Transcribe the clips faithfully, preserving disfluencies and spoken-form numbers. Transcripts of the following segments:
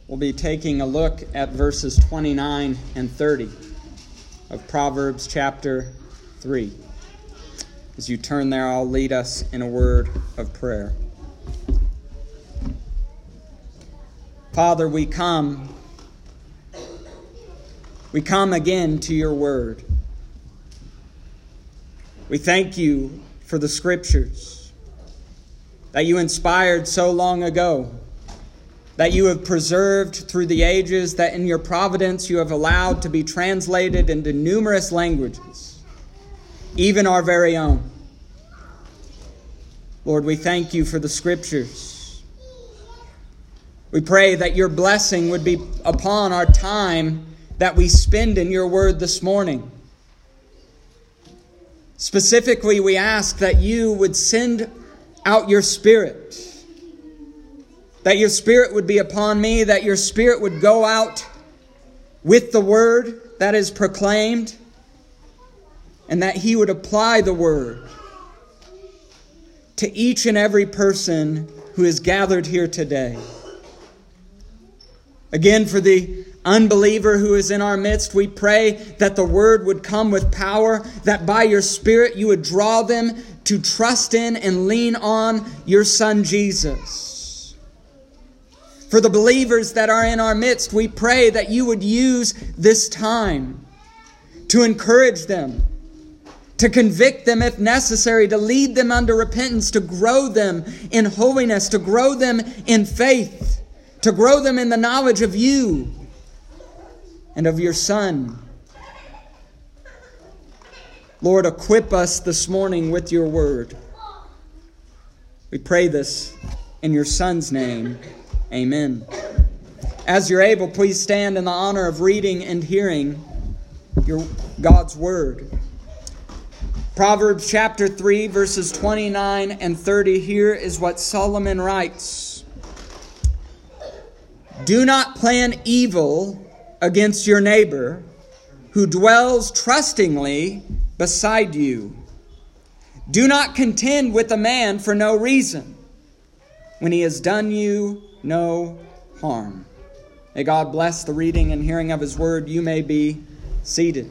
We'll be taking a look at verses twenty-nine and thirty of Proverbs chapter three. As you turn there, I'll lead us in a word of prayer. Father, we come, we come again to your word. We thank you for the Scriptures that you inspired so long ago, that you have preserved through the ages, that in your providence you have allowed to be translated into numerous languages, even our very own. Lord, we thank you for the Scriptures. We pray that your blessing would be upon our time that we spend in your word this morning. Specifically, we ask that you would send out your Spirit, that your Spirit would be upon me, that your Spirit would go out with the word that is proclaimed, and that he would apply the word to each and every person who is gathered here today. Again, for the unbeliever who is in our midst, we pray that the word would come with power, that by your Spirit you would draw them to trust in and lean on your Son Jesus. For the believers that are in our midst, we pray that you would use this time to encourage them, to convict them if necessary, to lead them unto repentance, to grow them in holiness, to grow them in faith, to grow them in the knowledge of you and of your Son. Lord, equip us this morning with your word. We pray this in your Son's name. Amen. As you're able, please stand in the honor of reading and hearing your God's word. Proverbs chapter three, verses twenty-nine and thirty. Here is what Solomon writes. Do not plan evil against your neighbor who dwells trustingly beside you. Do not contend with a man for no reason when he has done you no harm. May God bless the reading and hearing of his word. You may be seated.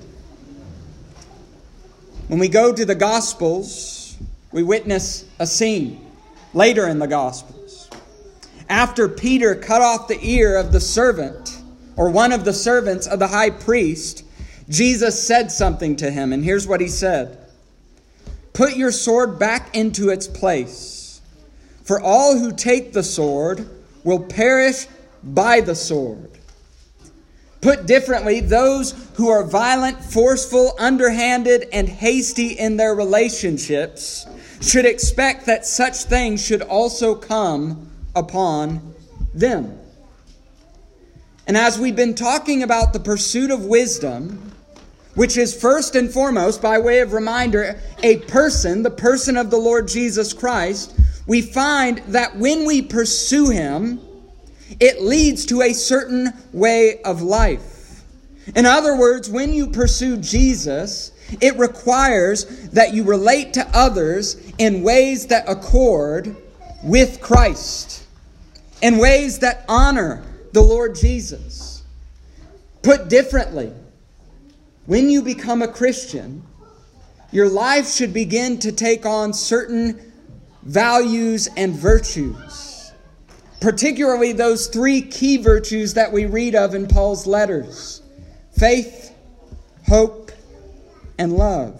When we go to the Gospels, we witness a scene later in the Gospels. After Peter cut off the ear of the servant, or one of the servants of the high priest, Jesus said something to him, and here's what he said. Put your sword back into its place, for all who take the sword will perish by the sword. Put differently, those who are violent, forceful, underhanded, and hasty in their relationships should expect that such things should also come upon them. And as we've been talking about the pursuit of wisdom, which is first and foremost, by way of reminder, a person, the person of the Lord Jesus Christ, we find that when we pursue him, it leads to a certain way of life. In other words, when you pursue Jesus, it requires that you relate to others in ways that accord with Christ, in ways that honor the Lord Jesus. Put differently, when you become a Christian, your life should begin to take on certain values and virtues. Particularly those three key virtues that we read of in Paul's letters. Faith, hope, and love.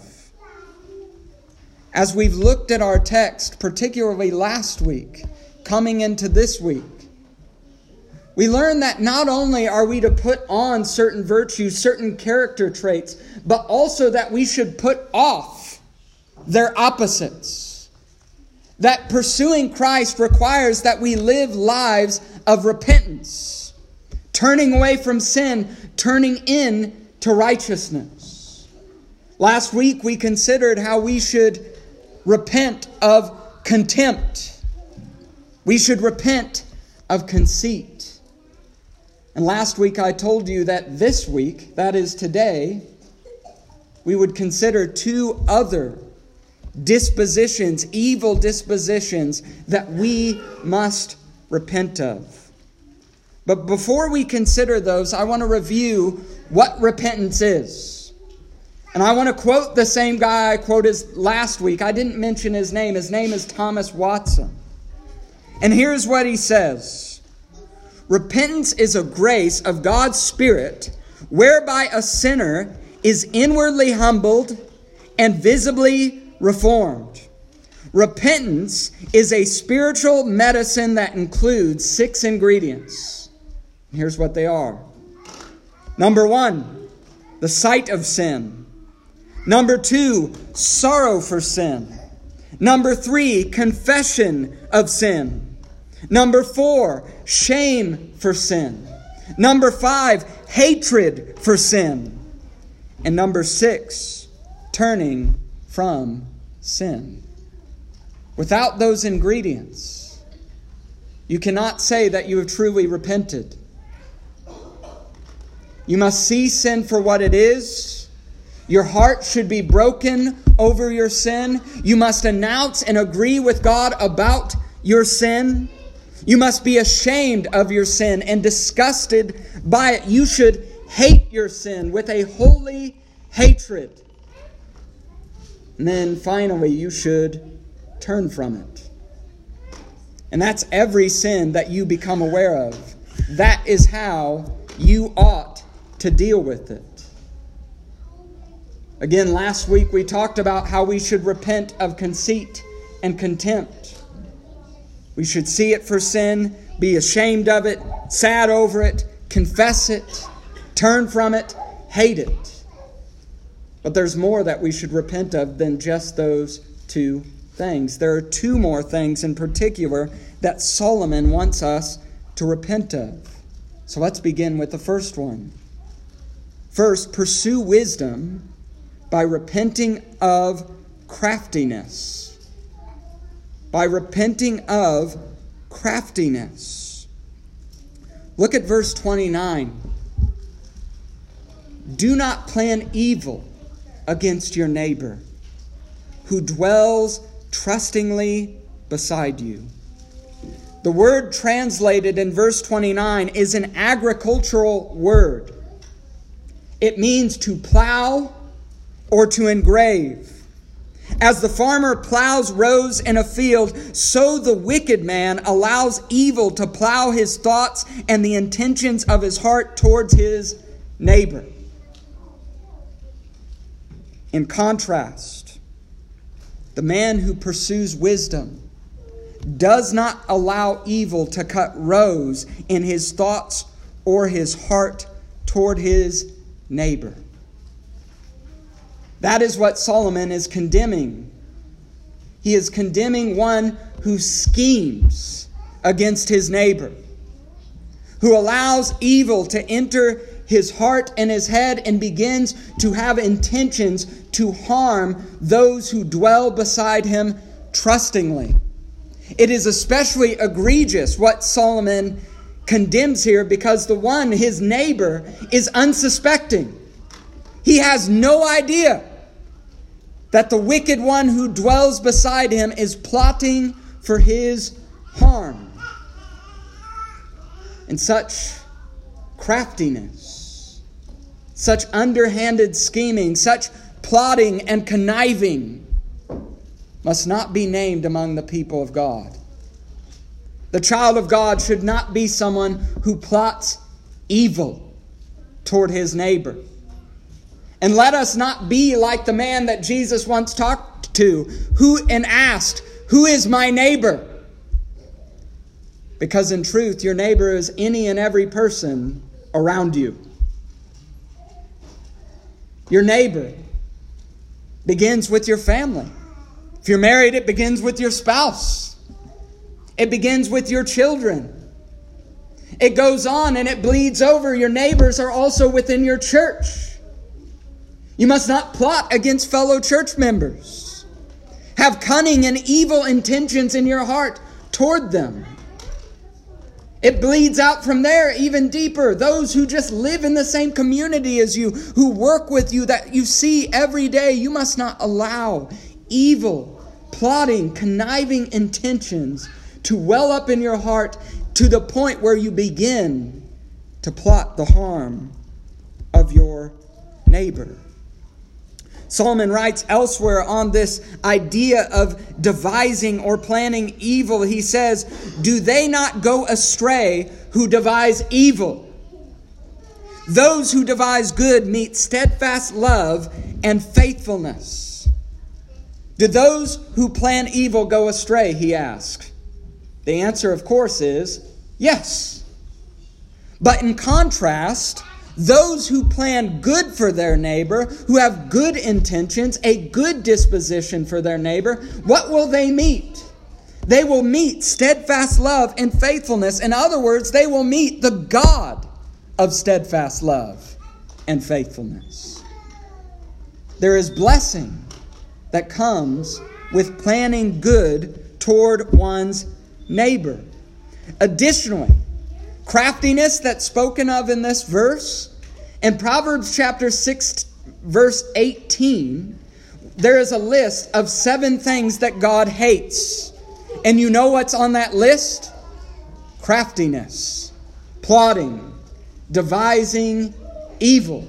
As we've looked at our text, particularly last week, coming into this week, we learn that not only are we to put on certain virtues, certain character traits, but also that we should put off their opposites. That pursuing Christ requires that we live lives of repentance, turning away from sin, turning in to righteousness. Last week we considered how we should repent of contempt. We should repent of conceit. And last week I told you that this week, that is today, we would consider two other dispositions, evil dispositions that we must repent of. But before we consider those, I want to review what repentance is. And I want to quote the same guy I quoted last week. I didn't mention his name. His name is Thomas Watson. And here's what he says. Repentance is a grace of God's Spirit whereby a sinner is inwardly humbled and visibly reformed. Repentance is a spiritual medicine that includes six ingredients. Here's what they are. Number one, the sight of sin. Number two, sorrow for sin. Number three, confession of sin. Number four, shame for sin. Number five, hatred for sin. And number six, turning from sin. Without those ingredients, you cannot say that you have truly repented. You must see sin for what it is. Your heart should be broken over your sin. You must announce and agree with God about your sin. You must be ashamed of your sin and disgusted by it. You should hate your sin with a holy hatred. And then finally, you should turn from it. And that's every sin that you become aware of. That is how you ought to deal with it. Again, last week we talked about how we should repent of conceit and contempt. We should see it for sin, be ashamed of it, sad over it, confess it, turn from it, hate it. But there's more that we should repent of than just those two things. There are two more things in particular that Solomon wants us to repent of. So let's begin with the first one. First, pursue wisdom by repenting of craftiness. By repenting of craftiness. Look at verse twenty-nine. Do not plan evil against your neighbor who dwells trustingly beside you. The word translated in verse twenty-nine is an agricultural word. It means to plow or to engrave. As the farmer plows rows in a field, so the wicked man allows evil to plow his thoughts and the intentions of his heart towards his neighbor. In contrast, the man who pursues wisdom does not allow evil to cut rows in his thoughts or his heart toward his neighbor. That is what Solomon is condemning. He is condemning one who schemes against his neighbor, who allows evil to enter his heart and his head and begins to have intentions to harm those who dwell beside him trustingly. It is especially egregious what Solomon condemns here because the one, his neighbor, is unsuspecting. He has no idea that the wicked one who dwells beside him is plotting for his harm. And such craftiness, such underhanded scheming, such plotting and conniving must not be named among the people of God. The child of God should not be someone who plots evil toward his neighbor. And let us not be like the man that Jesus once talked to, who and asked, "Who is my neighbor?" Because in truth, your neighbor is any and every person around you. Your neighbor begins with your family. If you're married, it begins with your spouse. It begins with your children. It goes on and it bleeds over. Your neighbors are also within your church. You must not plot against fellow church members. Have cunning and evil intentions in your heart toward them. It bleeds out from there even deeper. Those who just live in the same community as you, who work with you, that you see every day, you must not allow evil, plotting, conniving intentions to well up in your heart to the point where you begin to plot the harm of your neighbor. Solomon writes elsewhere on this idea of devising or planning evil. He says, "Do they not go astray who devise evil? Those who devise good meet steadfast love and faithfulness." Do those who plan evil go astray, he asks. The answer, of course, is yes. But in contrast, those who plan good for their neighbor, who have good intentions, a good disposition for their neighbor, what will they meet? They will meet steadfast love and faithfulness. In other words, they will meet the God of steadfast love and faithfulness. There is blessing that comes with planning good toward one's neighbor. Additionally, craftiness that's spoken of in this verse, in Proverbs chapter six, verse eighteen, there is a list of seven things that God hates. And you know what's on that list? Craftiness, plotting, devising evil.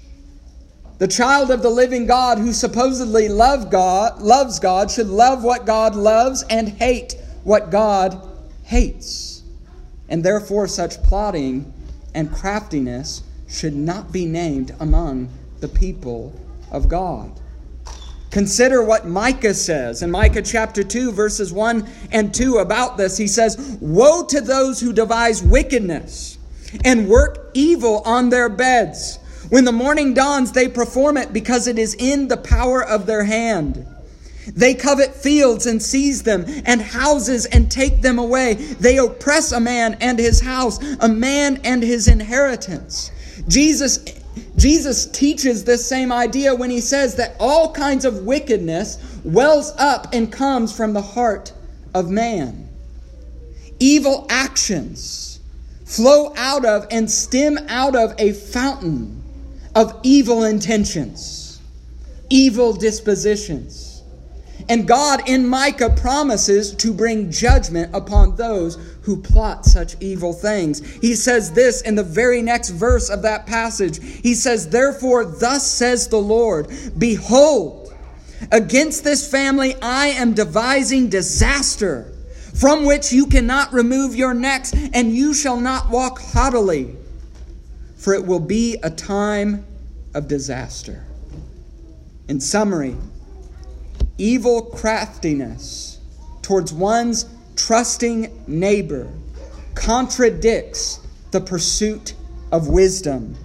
The child of the living God who supposedly love God, loves God should love what God loves and hate what God hates. And therefore such plotting and craftiness should not be named among the people of God. Consider what Micah says in Micah chapter two, verses one and two about this. He says, "Woe to those who devise wickedness and work evil on their beds. When the morning dawns, they perform it because it is in the power of their hand. They covet fields and seize them, and houses and take them away. They oppress a man and his house, a man and his inheritance." Jesus, Jesus teaches this same idea when he says that all kinds of wickedness wells up and comes from the heart of man. Evil actions flow out of and stem out of a fountain of evil intentions, evil dispositions. And God in Micah promises to bring judgment upon those who plot such evil things. He says this in the very next verse of that passage. He says, "Therefore, thus says the Lord, behold, against this family I am devising disaster, from which you cannot remove your necks, and you shall not walk haughtily. For it will be a time of disaster." In summary, evil craftiness towards one's trusting neighbor contradicts the pursuit of wisdom.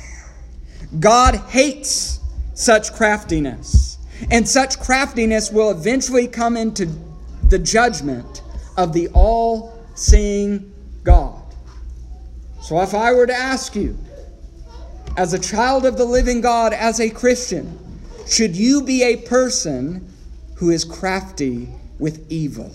God hates such craftiness, and such craftiness will eventually come into the judgment of the all-seeing God. So if I were to ask you, as a child of the living God, as a Christian, should you be a person who is crafty with evil?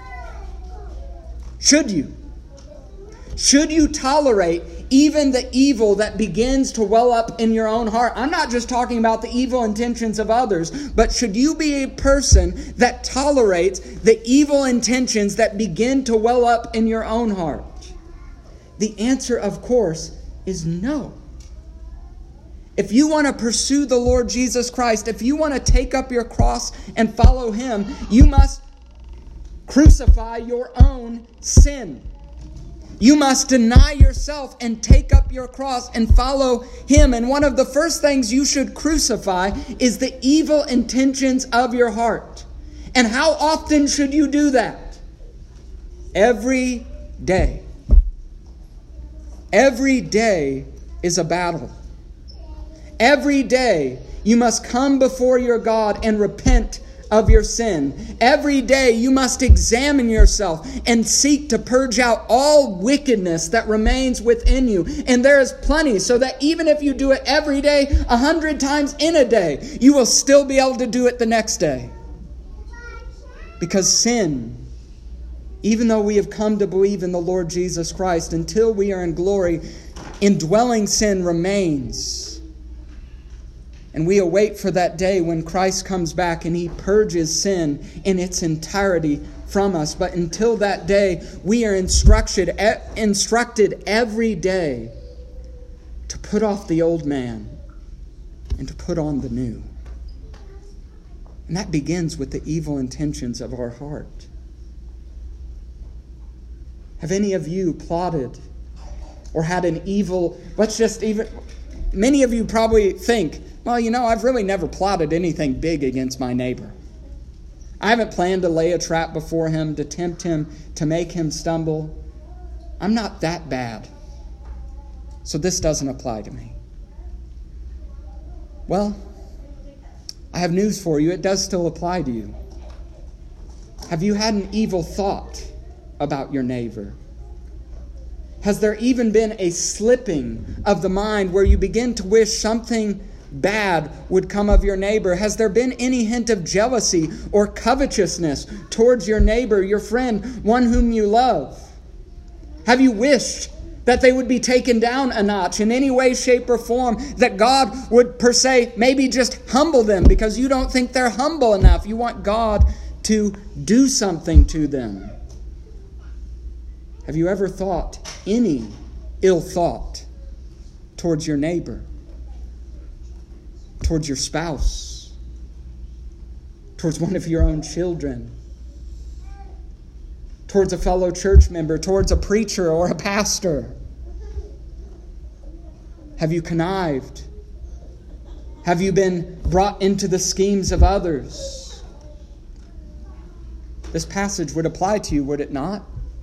Should you? Should you tolerate even the evil that begins to well up in your own heart? I'm not just talking about the evil intentions of others, but should you be a person that tolerates the evil intentions that begin to well up in your own heart? The answer, of course, is no. If you want to pursue the Lord Jesus Christ, if you want to take up your cross and follow Him, you must crucify your own sin. You must deny yourself and take up your cross and follow Him. And one of the first things you should crucify is the evil intentions of your heart. And how often should you do that? Every day. Every day is a battle. Every day you must come before your God and repent of your sin. Every day you must examine yourself and seek to purge out all wickedness that remains within you. And there is plenty, so that even if you do it every day, a hundred times in a day, you will still be able to do it the next day. Because sin, even though we have come to believe in the Lord Jesus Christ, until we are in glory, indwelling sin remains. And we await for that day when Christ comes back and He purges sin in its entirety from us. But until that day, we are instructed, instructed every day to put off the old man and to put on the new. And that begins with the evil intentions of our heart. Have any of you plotted or had an evil, let's just even, many of you probably think, well, you know, I've really never plotted anything big against my neighbor. I haven't planned to lay a trap before him, to tempt him, to make him stumble. I'm not that bad. So this doesn't apply to me. Well, I have news for you. It does still apply to you. Have you had an evil thought about your neighbor? Has there even been a slipping of the mind where you begin to wish something bad would come of your neighbor? Has there been any hint of jealousy or covetousness towards your neighbor, your friend, one whom you love? Have you wished that they would be taken down a notch in any way, shape, or form, that God would, per se, maybe just humble them because you don't think they're humble enough? You want God to do something to them. Have you ever thought any ill thought towards your neighbor, towards your spouse, towards one of your own children, towards a fellow church member, towards a preacher or a pastor? Have you connived? Have you been brought into the schemes of others? This passage would apply to you, would it not?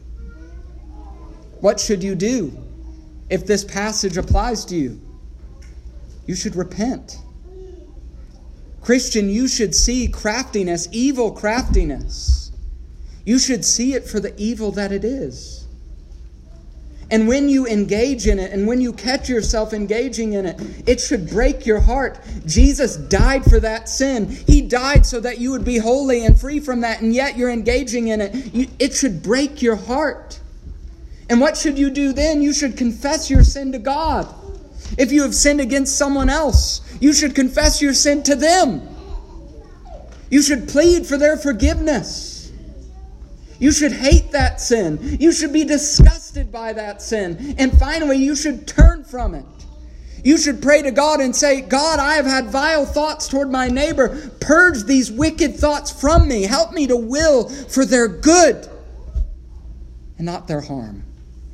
What should you do if this passage applies to you? You should repent. Christian, you should see craftiness, evil craftiness. You should see it for the evil that it is. And when you engage in it, and when you catch yourself engaging in it, it should break your heart. Jesus died for that sin. He died so that you would be holy and free from that, and yet you're engaging in it. You, it should break your heart. And what should you do then? You should confess your sin to God. If you have sinned against someone else, you should confess your sin to them. You should plead for their forgiveness. You should hate that sin. You should be disgusted by that sin. And finally, you should turn from it. You should pray to God and say, God, I have had vile thoughts toward my neighbor. Purge these wicked thoughts from me. Help me to will for their good and not their harm.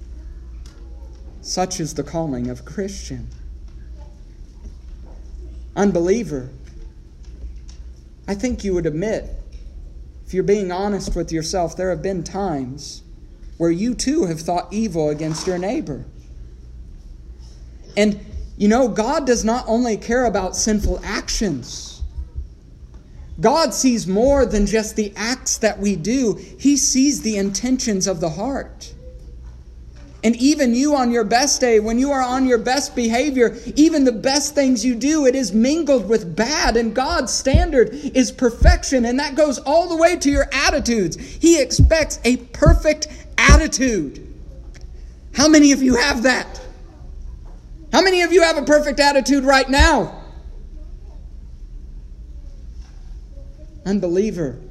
Such is the calling of a Christian. Unbeliever, I think you would admit, if you're being honest with yourself, there have been times where you too have thought evil against your neighbor. And you know, God does not only care about sinful actions. God sees more than just the acts that we do. He sees the intentions of the heart. And even you on your best day, when you are on your best behavior, even the best things you do, it is mingled with bad. And God's standard is perfection. And that goes all the way to your attitudes. He expects a perfect attitude. How many of you have that? How many of you have a perfect attitude right now? Unbeliever.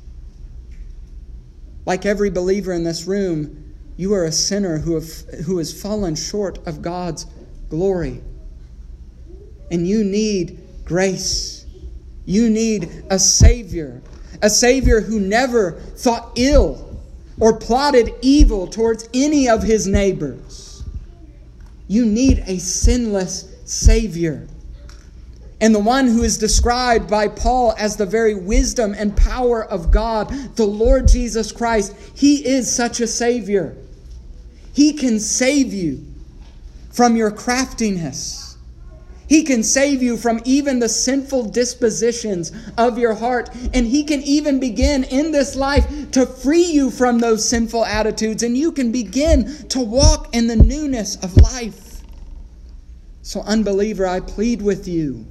Like every believer in this room, you are a sinner who have, who has fallen short of God's glory. And you need grace. You need a Savior. A Savior who never thought ill or plotted evil towards any of his neighbors. You need a sinless Savior. And the one who is described by Paul as the very wisdom and power of God, the Lord Jesus Christ, he is such a Savior. He can save you from your craftiness. He can save you from even the sinful dispositions of your heart. And he can even begin in this life to free you from those sinful attitudes. And you can begin to walk in the newness of life. So, unbeliever, I plead with you.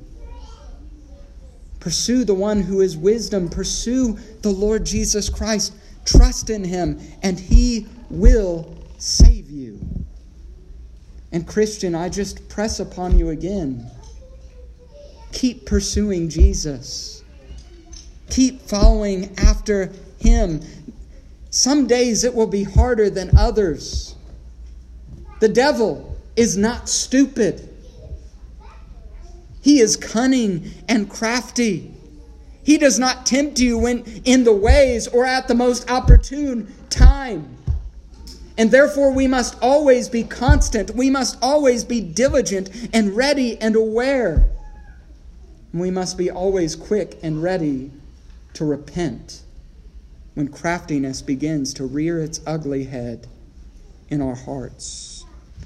Pursue the one who is wisdom. Pursue the Lord Jesus Christ. Trust in him, and he will save you. And Christian, I just press upon you again. Keep pursuing Jesus. Keep following after him. Some days it will be harder than others. The devil is not stupid. He is cunning and crafty. He does not tempt you when in the ways or at the most opportune time. And therefore we must always be constant. We must always be diligent and ready and aware. And we must be always quick and ready to repent when craftiness begins to rear its ugly head in our hearts.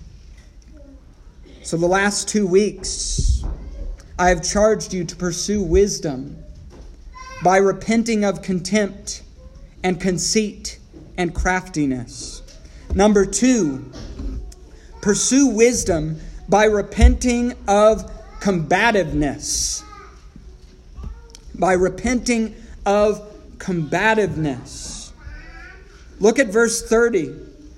So the last two weeks, I have charged you to pursue wisdom by repenting of contempt and conceit and craftiness. Number two, pursue wisdom by repenting of combativeness. By repenting of combativeness. Look at verse thirty.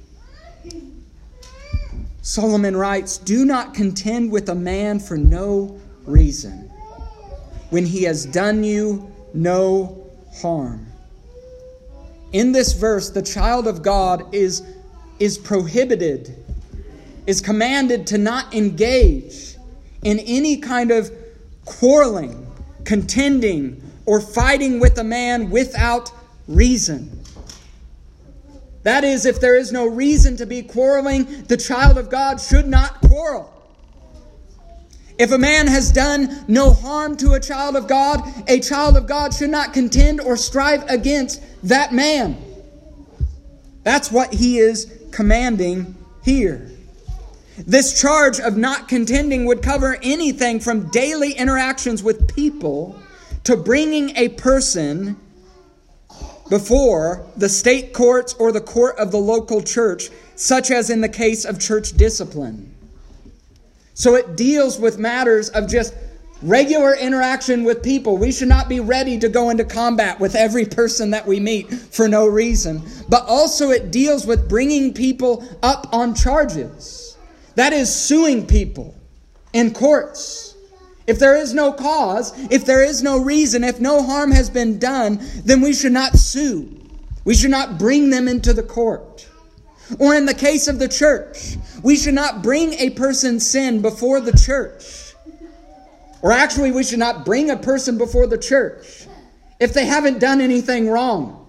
Solomon writes, "Do not contend with a man for no reason, when he has done you no harm." In this verse, the child of God is, is prohibited, is commanded to not engage in any kind of quarreling, contending, or fighting with a man without reason. That is, if there is no reason to be quarreling, the child of God should not quarrel. If a man has done no harm to a child of God, a child of God should not contend or strive against that man. That's what he is commanding here. This charge of not contending would cover anything from daily interactions with people to bringing a person before the state courts or the court of the local church, such as in the case of church discipline. So it deals with matters of just regular interaction with people. We should not be ready to go into combat with every person that we meet for no reason. But also it deals with bringing people up on charges. That is suing people in courts. If there is no cause, if there is no reason, if no harm has been done, then we should not sue. We should not bring them into the court. Or in the case of the church, we should not bring a person's sin before the church. Or actually, we should not bring a person before the church if they haven't done anything wrong.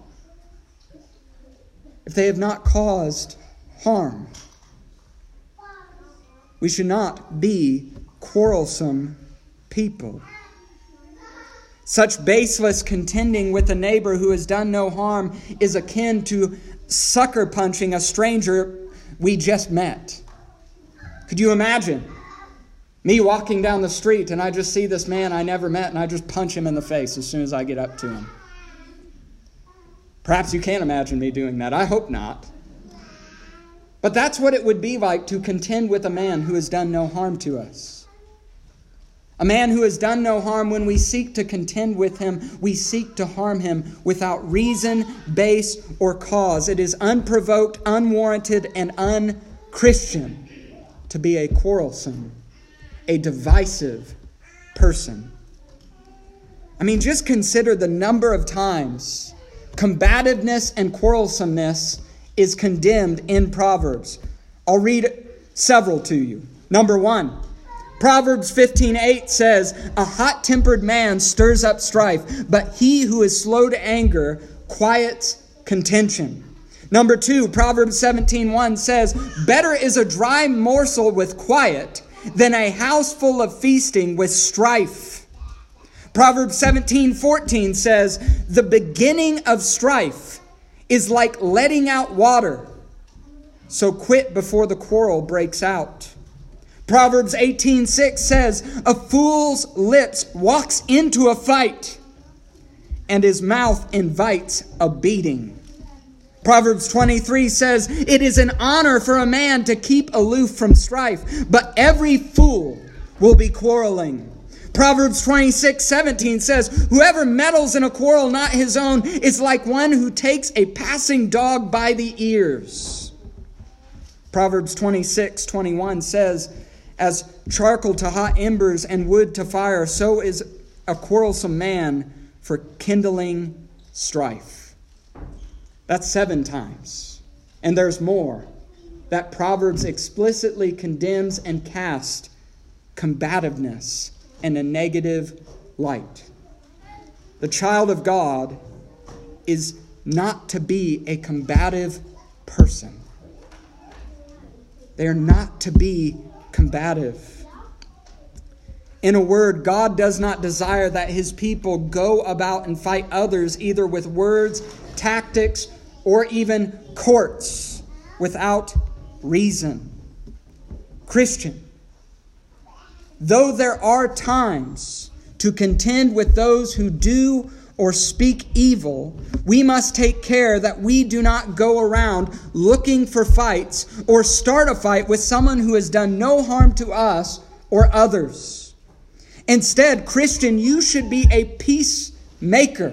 If they have not caused harm. We should not be quarrelsome people. Such baseless contending with a neighbor who has done no harm is akin to sucker punching a stranger we just met. Could you imagine me walking down the street and I just see this man I never met and I just punch him in the face as soon as I get up to him? Perhaps you can't imagine me doing that. I hope not. But that's what it would be like to contend with a man who has done no harm to us. A man who has done no harm, when we seek to contend with him, we seek to harm him without reason, base, or cause. It is unprovoked, unwarranted, and un-Christian to be a quarrelsome, a divisive person. I mean, just consider the number of times combativeness and quarrelsomeness is condemned in Proverbs. I'll read several to you. Number one, Proverbs fifteen eight says, "A hot-tempered man stirs up strife, but he who is slow to anger quiets contention." Number two, Proverbs seventeen one says, "Better is a dry morsel with quiet than a house full of feasting with strife." Proverbs seventeen fourteen says, "The beginning of strife is like letting out water, so quit before the quarrel breaks out." Proverbs eighteen six says, "A fool's lips walks into a fight, and his mouth invites a beating." Proverbs twenty-three says, "It is an honor for a man to keep aloof from strife, but every fool will be quarreling." Proverbs twenty-six seventeen says, "Whoever meddles in a quarrel not his own is like one who takes a passing dog by the ears." Proverbs twenty-six twenty-one says, "As charcoal to hot embers and wood to fire, so is a quarrelsome man for kindling strife." That's seven times. And there's more. That Proverbs explicitly condemns and casts combativeness in a negative light. The child of God is not to be a combative person. They are not to be combative. In a word, God does not desire that His people go about and fight others either with words, tactics, or even courts without reason. Christian, though there are times to contend with those who do or speak evil, we must take care that we do not go around looking for fights or start a fight with someone who has done no harm to us or others. Instead, Christian, you should be a peacemaker,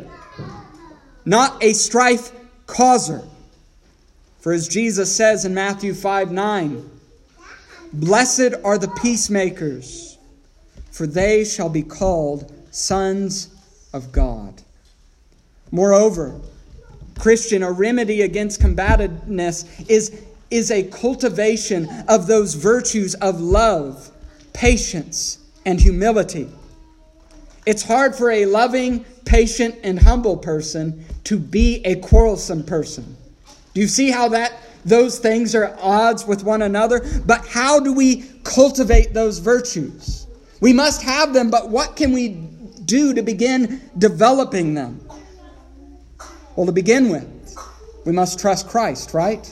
not a strife causer. For as Jesus says in Matthew five nine, "Blessed are the peacemakers, for they shall be called sons of God." Moreover, Christian, a remedy against combativeness is, is a cultivation of those virtues of love, patience, and humility. It's hard for a loving, patient, and humble person to be a quarrelsome person. Do you see how that those things are at odds with one another? But how do we cultivate those virtues? We must have them, but what can we do to begin developing them? Well, to begin with, we must trust Christ, right?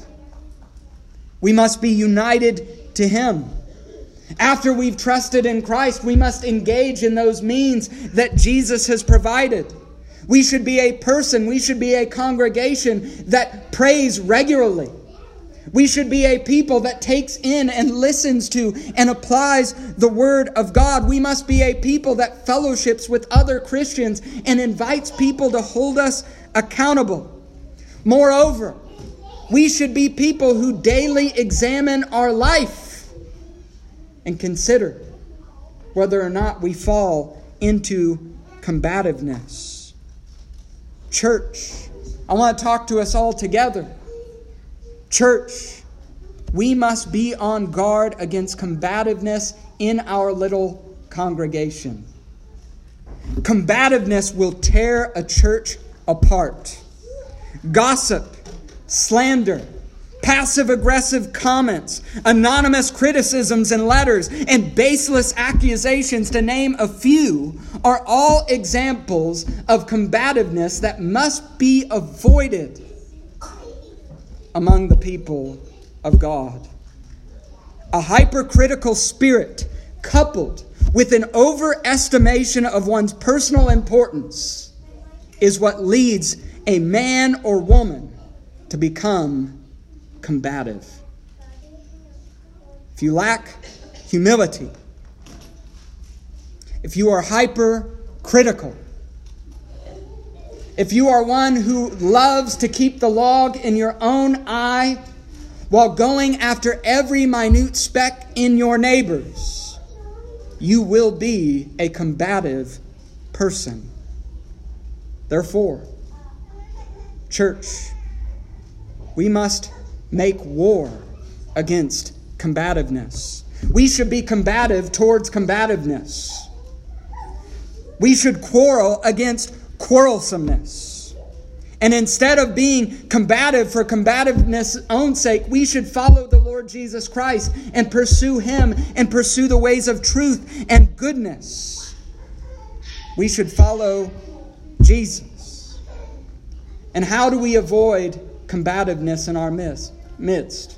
We must be united to Him. After we've trusted in Christ, we must engage in those means that Jesus has provided. We should be a person, we should be a congregation that prays regularly. We should be a people that takes in and listens to and applies the Word of God. We must be a people that fellowships with other Christians and invites people to hold us accountable. Moreover, we should be people who daily examine our life and consider whether or not we fall into combativeness. Church, I want to talk to us all together. Church, we must be on guard against combativeness in our little congregation. Combativeness will tear a church apart. Gossip, slander, passive-aggressive comments, anonymous criticisms and letters, and baseless accusations, to name a few, are all examples of combativeness that must be avoided among the people of God. A hypercritical spirit coupled with an overestimation of one's personal importance is what leads a man or woman to become combative. If you lack humility, if you are hypercritical, if you are one who loves to keep the log in your own eye while going after every minute speck in your neighbor's, you will be a combative person. Therefore, church, we must make war against combativeness. We should be combative towards combativeness. We should quarrel against quarrelsomeness. And instead of being combative for combativeness' own sake, we should follow the Lord Jesus Christ and pursue Him and pursue the ways of truth and goodness. We should follow Jesus. And how do we avoid combativeness in our midst?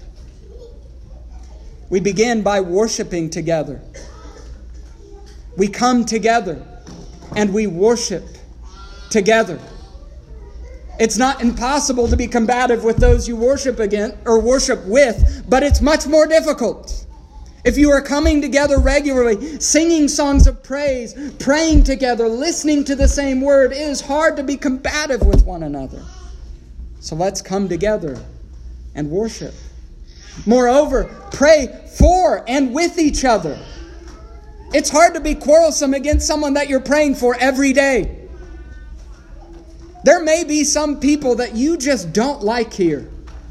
We begin by worshiping together. We come together and we worship together. It's not impossible to be combative with those you worship against or worship with, but it's much more difficult. If you are coming together regularly, singing songs of praise, praying together, listening to the same word, it is hard to be combative with one another. So let's come together and worship. Moreover, pray for and with each other. It's hard to be quarrelsome against someone that you're praying for every day. There may be some people that you just don't like here.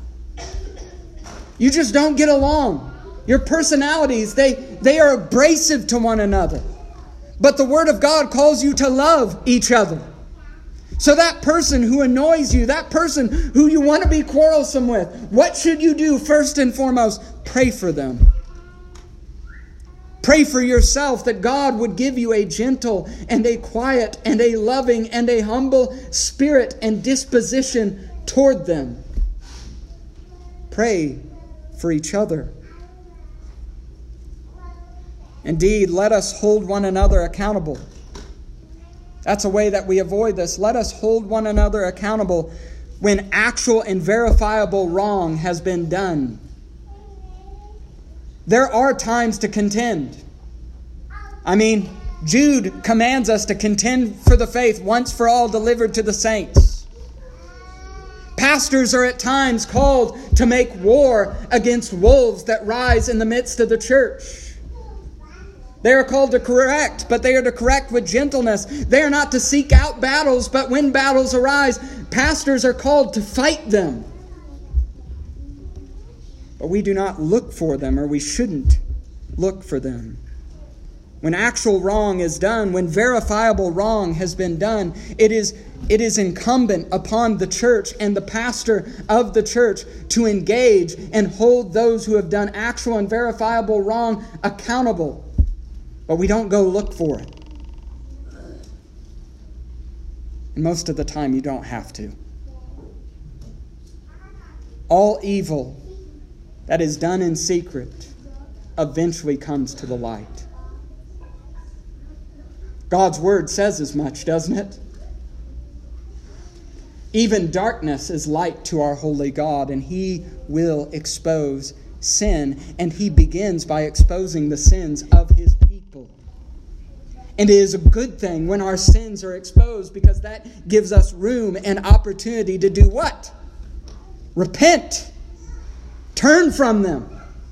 You just don't get along. Your personalities, they, they are abrasive to one another. But the Word of God calls you to love each other. So that person who annoys you, that person who you want to be quarrelsome with, what should you do first and foremost? Pray for them. Pray for yourself that God would give you a gentle and a quiet and a loving and a humble spirit and disposition toward them. Pray for each other. Indeed, let us hold one another accountable. That's a way that we avoid this. Let us hold one another accountable when actual and verifiable wrong has been done. There are times to contend. I mean, Jude commands us to contend for the faith once for all delivered to the saints. Pastors are at times called to make war against wolves that rise in the midst of the church. They are called to correct, but they are to correct with gentleness. They are not to seek out battles, but when battles arise, pastors are called to fight them. But we do not look for them, or we shouldn't look for them. When actual wrong is done, when verifiable wrong has been done, it is, it is incumbent upon the church and the pastor of the church to engage and hold those who have done actual and verifiable wrong accountable. But we don't go look for it. And most of the time you don't have to. All evil that is done in secret eventually comes to the light. God's Word says as much, doesn't it? Even darkness is light to our holy God, and He will expose sin. And He begins by exposing the sins of His people. And it is a good thing when our sins are exposed, because that gives us room and opportunity to do what? Repent. Turn from them.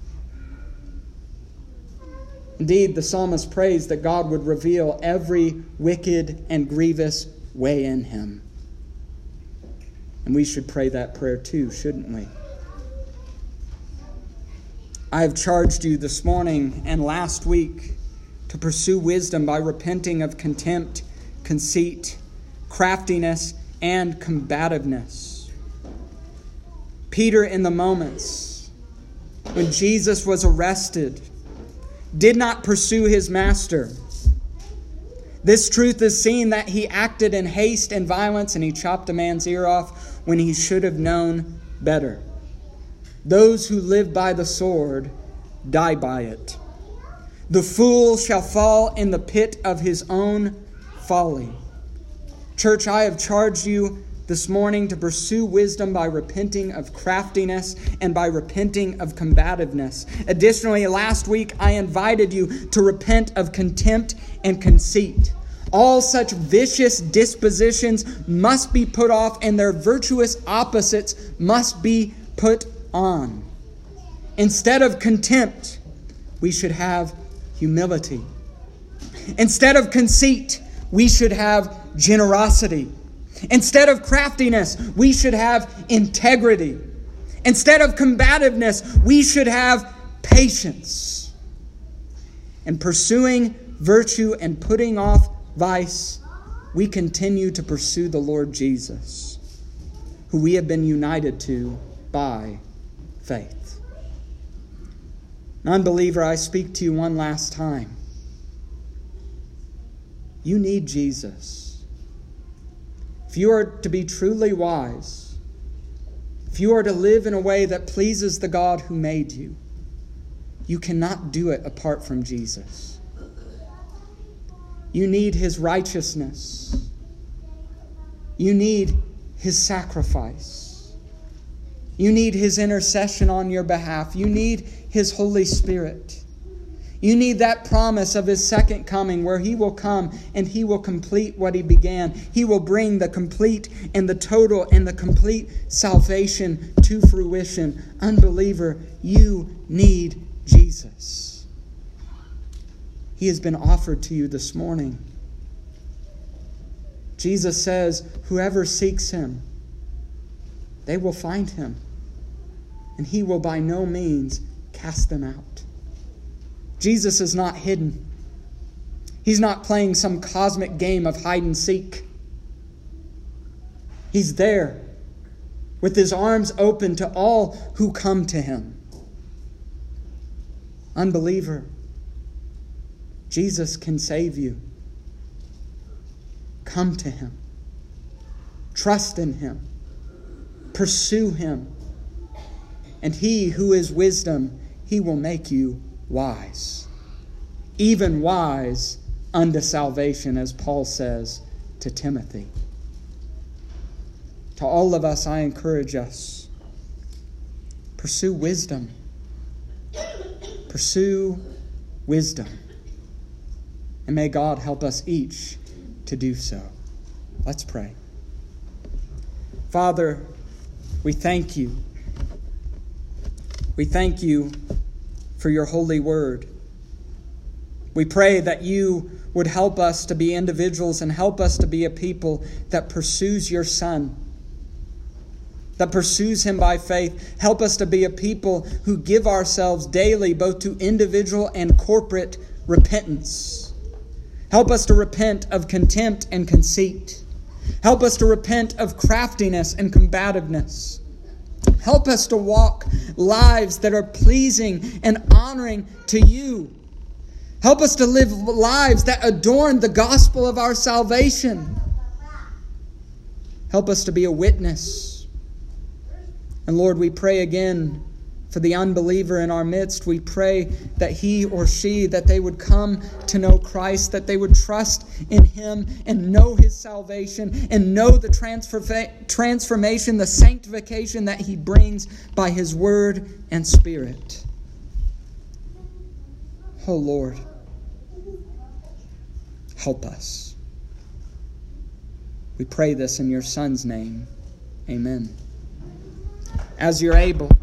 Indeed, the psalmist prays that God would reveal every wicked and grievous way in him. And we should pray that prayer too, shouldn't we? I have charged you this morning and last week to pursue wisdom by repenting of contempt, conceit, craftiness, and combativeness. Peter, in the moments when Jesus was arrested, did not pursue his master. This truth is seen that he acted in haste and violence, and he chopped a man's ear off when he should have known better. Those who live by the sword die by it. The fool shall fall in the pit of his own folly. Church, I have charged you this morning to pursue wisdom by repenting of craftiness and by repenting of combativeness. Additionally, last week I invited you to repent of contempt and conceit. All such vicious dispositions must be put off, and their virtuous opposites must be put on. Instead of contempt, we should have humility. Instead of conceit, we should have generosity. Instead of craftiness, we should have integrity. Instead of combativeness, we should have patience. And pursuing virtue and putting off vice, we continue to pursue the Lord Jesus, who we have been united to by faith. Unbeliever, I speak to you one last time. You need Jesus. If you are to be truly wise, if you are to live in a way that pleases the God who made you, you cannot do it apart from Jesus. You need His righteousness. You need His sacrifice. You need His intercession on your behalf. You need His Holy Spirit. You need that promise of His second coming, where He will come and He will complete what He began. He will bring the complete and the total and the complete salvation to fruition. Unbeliever, you need Jesus. He has been offered to you this morning. Jesus says, whoever seeks him, they will find him, and he will by no means cast them out. Jesus is not hidden. He's not playing some cosmic game of hide and seek. He's there with his arms open to all who come to him. Unbeliever, Jesus can save you. Come to him. Trust in him. Pursue him. And he who is wisdom, he will make you wise. Even wise unto salvation, as Paul says to Timothy. To all of us, I encourage us. Pursue wisdom. Pursue wisdom. And may God help us each to do so. Let's pray. Father, we thank you. We thank you for your holy word. We pray that you would help us to be individuals and help us to be a people that pursues your Son, that pursues him by faith. Help us to be a people who give ourselves daily both to individual and corporate repentance. Help us to repent of contempt and conceit. Help us to repent of craftiness and combativeness. Help us to walk lives that are pleasing and honoring to you. Help us to live lives that adorn the gospel of our salvation. Help us to be a witness. And Lord, we pray again for the unbeliever in our midst. We pray that he or she, that they would come to know Christ, that they would trust in him and know his salvation and know the transforma- transformation, the sanctification that he brings by his word and spirit. Oh Lord, help us. We pray this in your Son's name. Amen. As you're able.